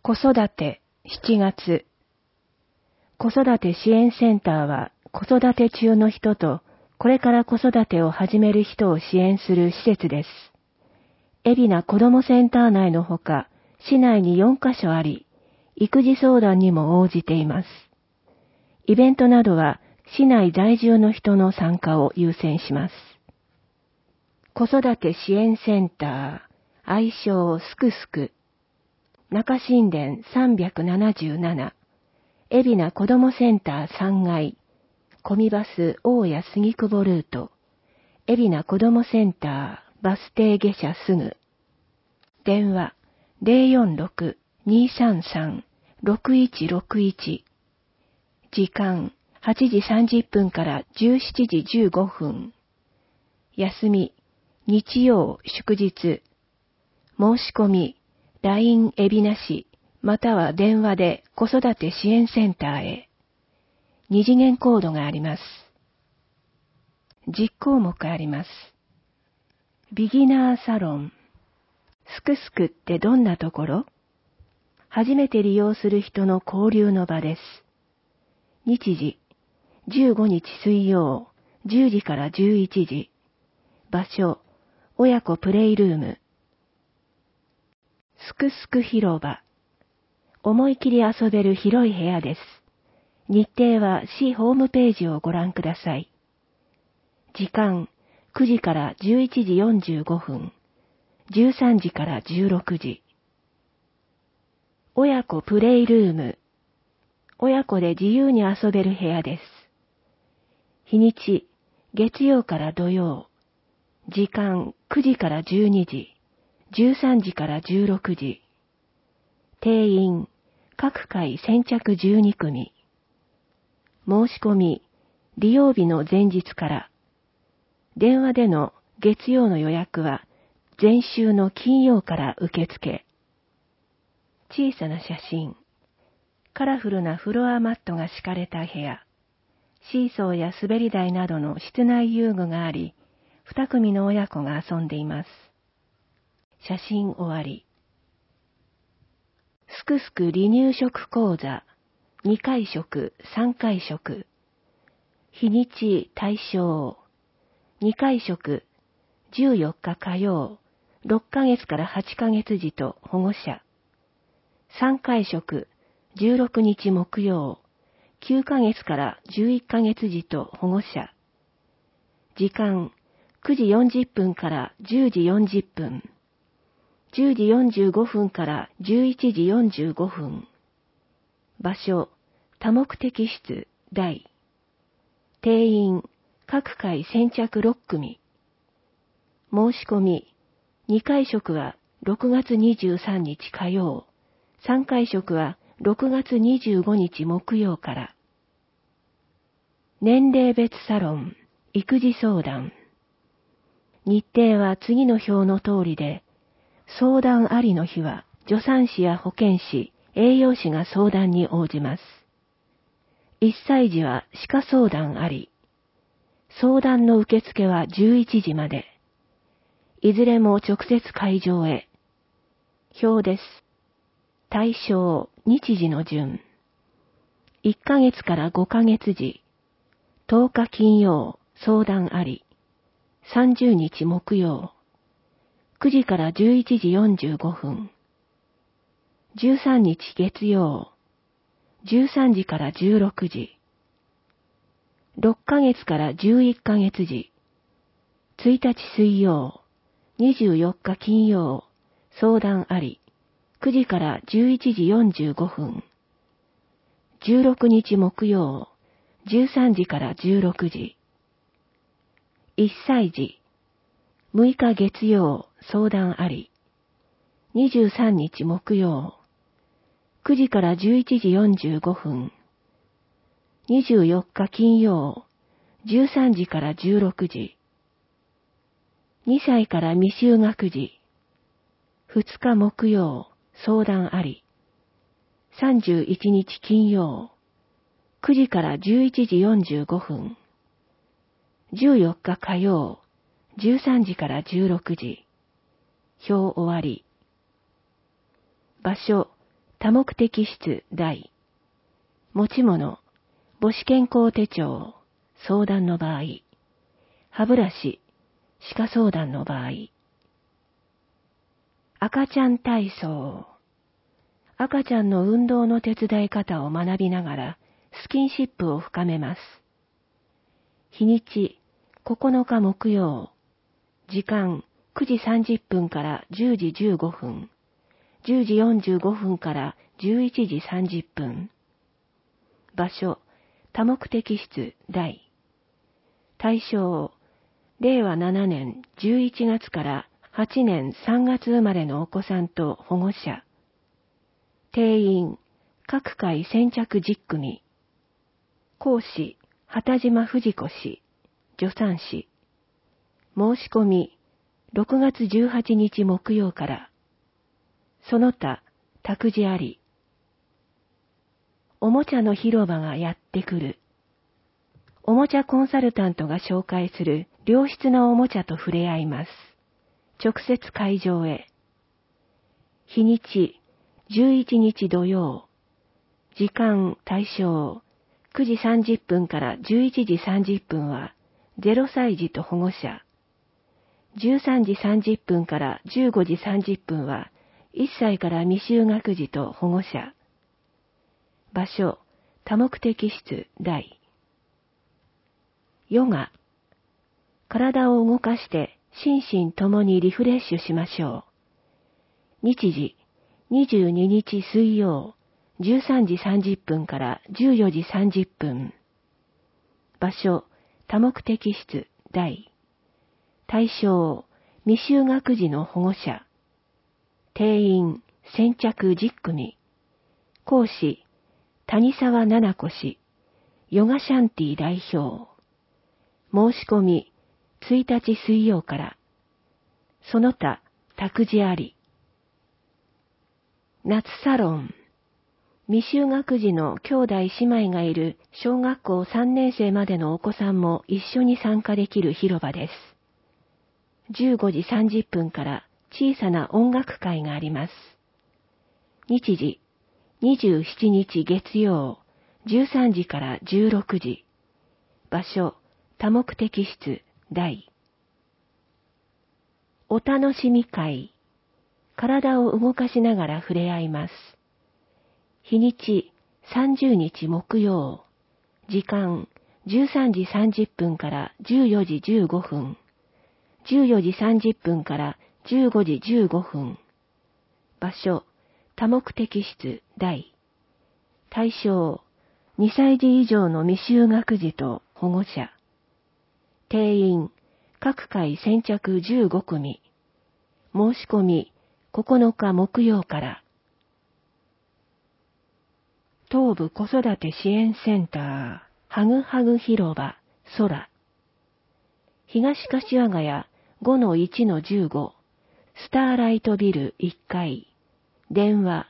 子育て7月。子育て支援センターは子育て中の人とこれから子育てを始める人を支援する施設です。海老名子どもセンター内のほか、市内に4カ所あり、育児相談にも応じています。イベントなどは市内在住の人の参加を優先します。子育て支援センター、愛称すくすく。中新田377、海老名子どもセンター3階、コミバス大谷杉久保ルート、海老名子どもセンターバス停下車すぐ。電話046-233-6161。時間8時30分から17時15分。休み、日曜祝日。申し込み、LINE 海老名市、または電話で子育て支援センターへ。2次元コードがあります。10項目あります。ビギナーサロン。すくすくってどんなところ？初めて利用する人の交流の場です。日時、15日水曜、10時から11時。場所、親子プレイルーム。すくすく広場。思い切り遊べる広い部屋です。日程は市ホームページをご覧ください。時間、9時から11時45分。13時から16時。親子プレイルーム。親子で自由に遊べる部屋です。日にち、月曜から土曜。時間、9時から12時。13時から16時。定員、各回先着12組。申し込み、利用日の前日から。電話での月曜の予約は、前週の金曜から受付。小さな写真。カラフルなフロアマットが敷かれた部屋。シーソーや滑り台などの室内遊具があり、2組の親子が遊んでいます。写真終わり。すくすく離乳食講座。2回食、3回食。日にち対象。2回食、14日火曜、6ヶ月から8ヶ月児と保護者。3回食、16日木曜、9ヶ月から11ヶ月児と保護者。時間、9時40分から10時40分。10時45分から11時45分。場所、多目的室、大。定員、各回先着6組。申し込み、2回食は6月23日火曜、3回食は6月25日木曜から。年齢別サロン、育児相談。日程は次の表の通りで、相談ありの日は助産師や保健師、栄養士が相談に応じます。1歳児は歯科相談あり。相談の受付は11時まで。いずれも直接会場へ。表です。対象、日時の順。1ヶ月から5ヶ月時。10日金曜、相談あり。30日木曜。9時から11時45分。13日月曜。13時から16時。6ヶ月から11ヶ月時。1日水曜。24日金曜。相談あり。9時から11時45分。16日木曜。13時から16時。1歳児。6日月曜。相談あり。23日木曜。9時から11時45分。24日金曜。13時から16時。2歳から未就学児。2日木曜。相談あり。31日金曜。9時から11時45分。14日火曜。13時から16時。表終わり。場所、 多目的室大。持ち物、母子健康手帳、相談の場合。歯ブラシ、歯科相談の場合。赤ちゃん体操。赤ちゃんの運動の手伝い方を学びながらスキンシップを深めます。日にち、9日木曜。時間、9時30分から10時15分。10時45分から11時30分。場所、多目的室大。対象、令和7年11月から8年3月生まれのお子さんと保護者。定員、各回先着10組。講師、畑島藤子氏、助産師。申し込み、6月18日木曜から。その他、託児あり。おもちゃの広場がやってくる。おもちゃコンサルタントが紹介する良質なおもちゃと触れ合います。直接会場へ。日にち、11日土曜。時間対象、9時30分から11時30分は0歳児と保護者。13時30分から15時30分は1歳から未就学児と保護者。場所、多目的室大。ヨガ。体を動かして心身ともにリフレッシュしましょう。日時、22日水曜、13時30分から14時30分。場所、多目的室大。対象、未就学児の保護者。定員、先着10組。講師、谷沢奈々子氏、ヨガシャンティ代表。申し込み、1日水曜から。その他、託児あり。夏サロン。未就学児の兄弟姉妹がいる小学校3年生までのお子さんも一緒に参加できる広場です。15時30分から小さな音楽会があります。日時、27日月曜、13時から16時。場所、多目的室大。お楽しみ会。体を動かしながら触れ合います。日にち、30日木曜。時間、13時30分から14時15分。14時30分から15時15分。場所、多目的室大。対象、2歳児以上の未就学児と保護者。定員、各回先着15組。申し込み、9日木曜から。東部子育て支援センター、ハグハグ広場、空。東柏ヶ谷 5-1-15、スターライトビル1階。電話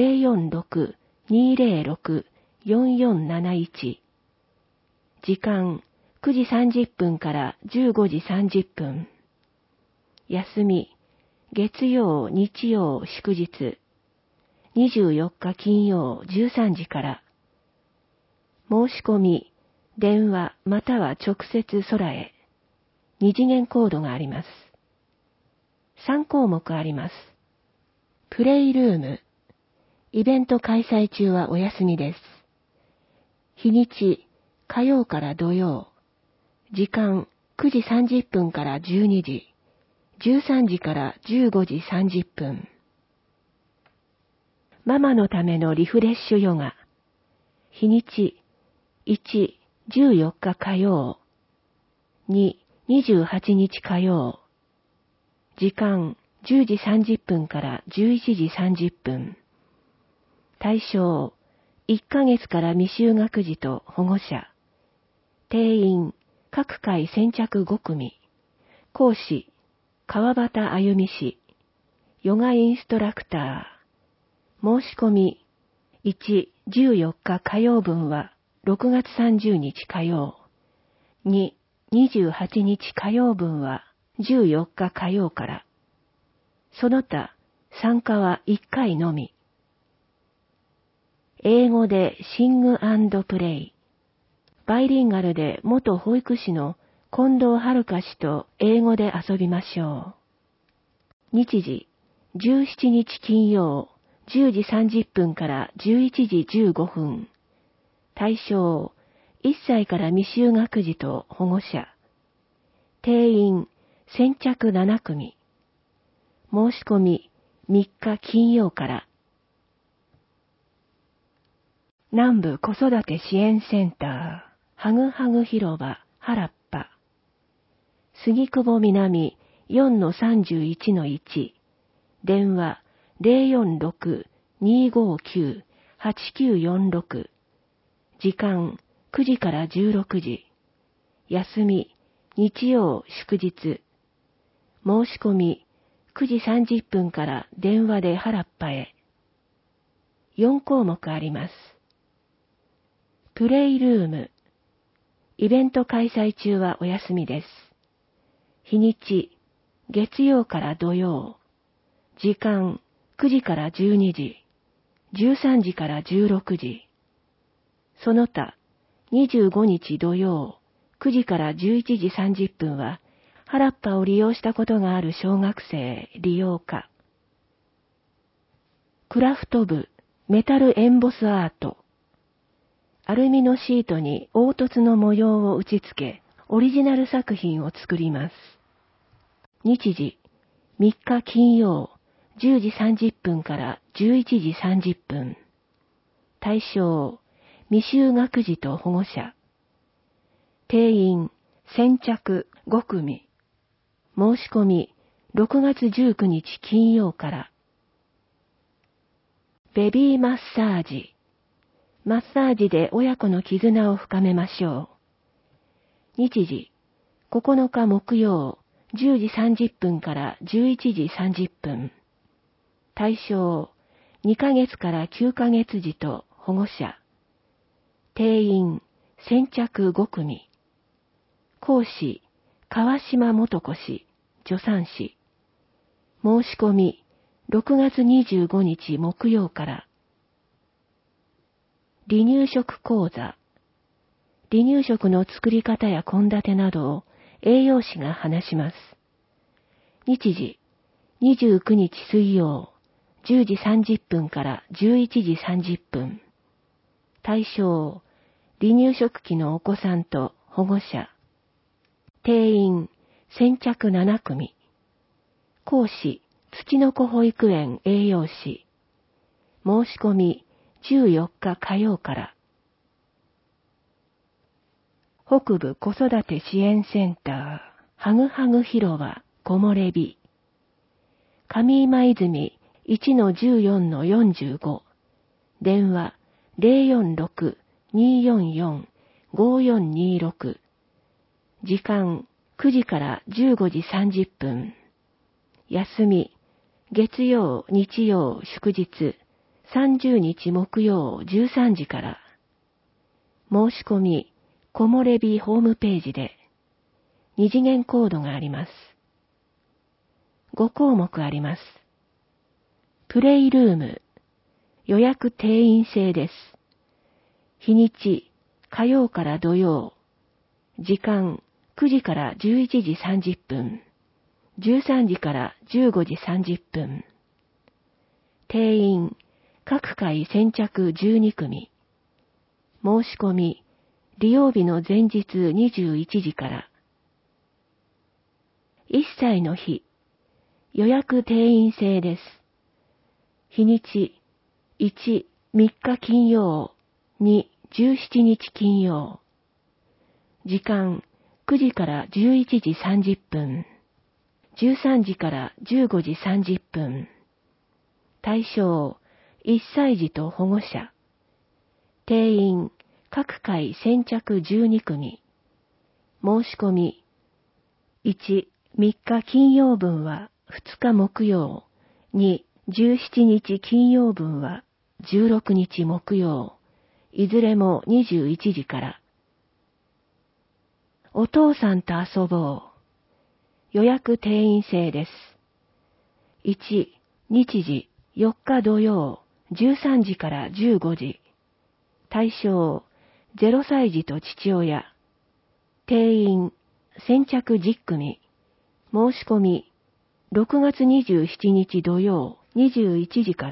046-206-4471。時間9時30分から15時30分。休み、月曜、日曜、祝日。24日金曜13時から。申し込み、電話または直接空へ。2次元コードがあります。3項目あります。プレイルーム。イベント開催中はお休みです。日にち、火曜から土曜。時間、9時30分から12時。13時から15時30分。ママのためのリフレッシュヨガ。日にち、1、14日火曜。2、28日火曜。時間、10時30分から11時30分。対象、1ヶ月から未就学児と保護者。定員、各回先着5組。講師、川端あゆみ氏。ヨガインストラクター。申し込み、1、14日火曜分は6月30日火曜。2、28日火曜分は14日火曜から。その他、参加は1回のみ。 英語でシング&プレイ。バイリンガルで元保育士の近藤遥氏と英語で遊びましょう。日時、17日金曜、10時30分から11時15分。対象、1歳から未就学児と保護者。定員、先着7組。申し込み、3日金曜から。南部子育て支援センター、はぐはぐ広場、原っぱ。杉久保南 4-31-1。電話 046-259-8946。時間9時から16時。休み、日曜祝日。申し込み9時30分から電話で原っぱへ。4項目あります。プレイルーム。イベント開催中はお休みです。日にち、月曜から土曜。時間、9時から12時。13時から16時。その他、25日土曜、9時から11時30分は、原っぱを利用したことがある小学生利用可。クラフト部、メタルエンボスアート。アルミのシートに凹凸の模様を打ち付け、オリジナル作品を作ります。日時、3日金曜、10時30分から11時30分。対象、未就学児と保護者。定員、先着5組。申し込み、6月19日金曜から。ベビーマッサージ。マッサージで親子の絆を深めましょう。日時、9日木曜、10時30分から11時30分。対象、2ヶ月から9ヶ月児と保護者。定員、先着5組。講師、川島元子氏、助産師。申し込み、6月25日木曜から。離乳食講座。離乳食の作り方や献立などを栄養士が話します。日時、29日水曜、10時30分から11時30分。対象、離乳食期のお子さんと保護者。定員、先着7組。講師、土の子保育園栄養士。申し込み、14日火曜から。北部子育て支援センター、はぐはぐ広場、木漏れ日。上今泉 1-14-45。電話 046-244-5426。時間9時から15時30分。休み、月曜、日曜、祝日、30日木曜13時から。申し込み、木漏れ日ホームページで。2次元コードがあります。5項目あります。プレイルーム。予約定員制です。日にち、火曜から土曜。時間、9時から11時30分。13時から15時30分。定員、各回先着12組。申し込み、利用日の前日21時から。1歳の日、予約定員制です。日にち、1、3日金曜、2、17日金曜。時間、9時から11時30分。13時から15時30分。対象、1歳児と保護者。定員、各回先着12組。申し込み。1、3日金曜分は2日木曜。2、17日金曜分は16日木曜。いずれも21時から。お父さんと遊ぼう。予約定員制です。1、日時、4日土曜、13時から15時。 対象、0歳児と父親。定員、先着10組。申し込み、6月27日土曜21時から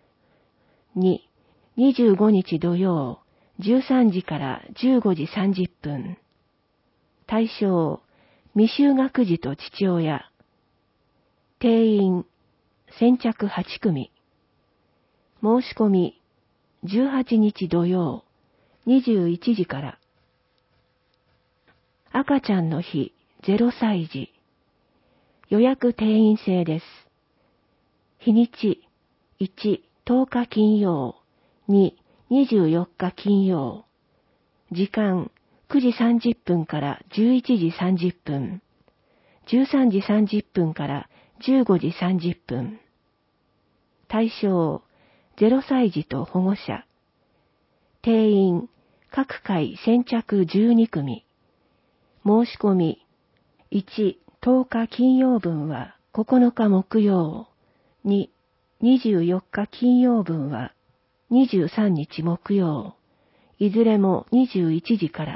。2、25日土曜13時から15時30分。対象、未就学児と父親。定員、先着8組。申し込み、18日土曜21時から。赤ちゃんの日0歳児。予約定員制です。日にち、1、10日金曜、2、24日金曜。時間、9時30分から11時30分。13時30分から15時30分。対象、0歳児と保護者。定員、各回先着12組。申し込み、1、10日金曜分は9日木曜。2、24日金曜分は23日木曜。いずれも21時から。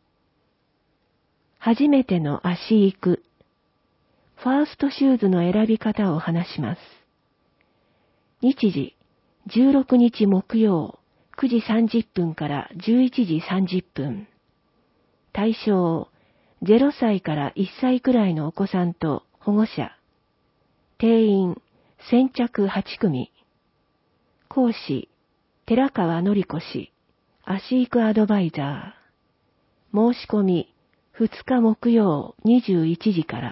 初めての足行く。ファーストシューズの選び方を話します。日時、16日木曜、9時30分から11時30分。対象、0歳から1歳くらいのお子さんと保護者。定員、先着8組。講師、寺川のり子氏、足育アドバイザー。申し込み、2日木曜21時から。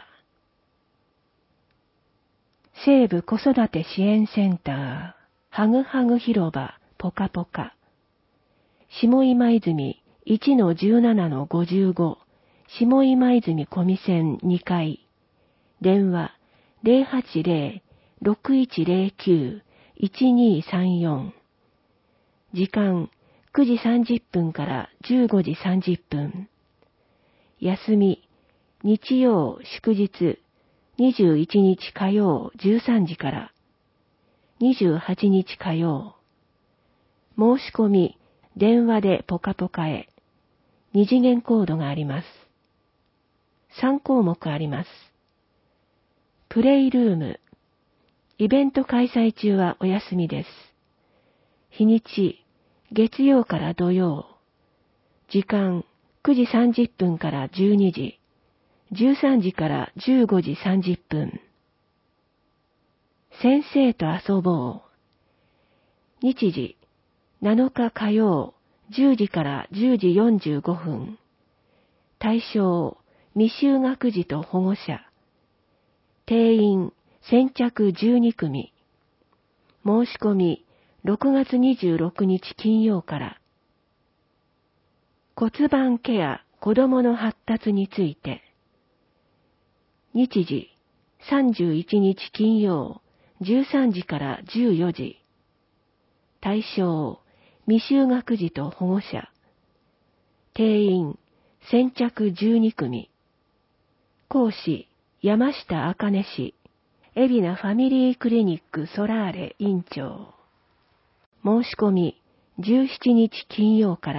西部子育て支援センター、はぐはぐ広場、ぽかぽか。下今泉 1-17-55、下今泉小見線2階。電話、080-6109-1234。時間、9時30分から15時30分。休み、日曜、祝日、21日火曜13時から。28日火曜。申し込み、電話でポカポカへ。2次元コードがあります。3項目あります。プレイルーム。イベント開催中はお休みです。日にち、月曜から土曜。時間、9時30分から12時。13時から15時30分。先生と遊ぼう。日時、7日火曜、10時から10時45分。対象、未就学児と保護者。定員、先着12組。申し込み、6月26日金曜から。骨盤ケア、子供の発達について。日時、31日金曜、13時から14時。対象、未就学児と保護者。定員、先着12組。講師、山下茜氏、海老名ファミリークリニックソラーレ院長。申し込み、17日金曜から。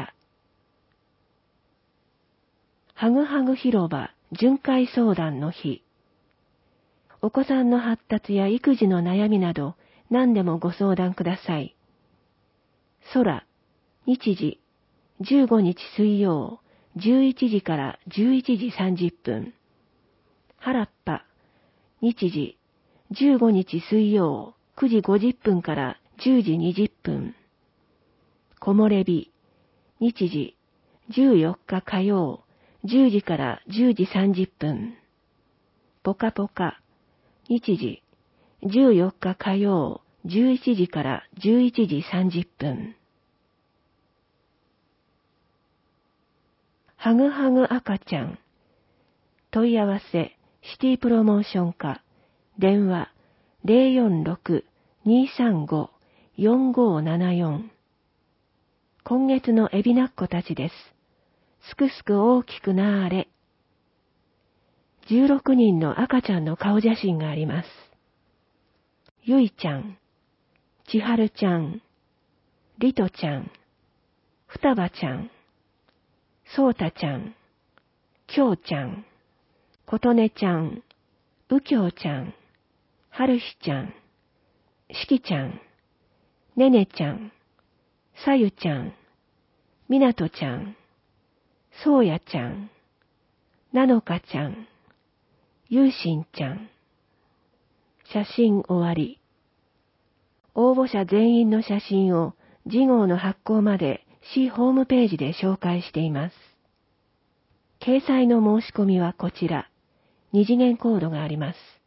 はぐはぐ広場巡回相談の日。お子さんの発達や育児の悩みなど何でもご相談ください。空、日時、15日水曜、11時から11時30分。原っぱ、日時、15日水曜、9時50分から10時20分。木漏れ日、日時、14日火曜、10時から10時30分。ぽかぽか、日時、14日火曜、11時から11時30分。はぐはぐ赤ちゃん。問い合わせ、シティプロモーション課。電話、046-235-4574。今月のエビナッコたちです。すくすく大きくなーれ。16人の赤ちゃんの顔写真があります。ゆいちゃん、ちはるちゃん、りとちゃん、 双葉ちゃん、そうたちゃん、きょうちゃん、ことねちゃん、うきょうちゃん、はるひちゃん、しきちゃん、ねねちゃん、さゆちゃん、みなとちゃん、そうやちゃん、なのかちゃん、ゆうしんちゃん。写真終わり。応募者全員の写真を次号の発行まで市ホームページで紹介しています。掲載の申し込みはこちら。二次元コードがあります。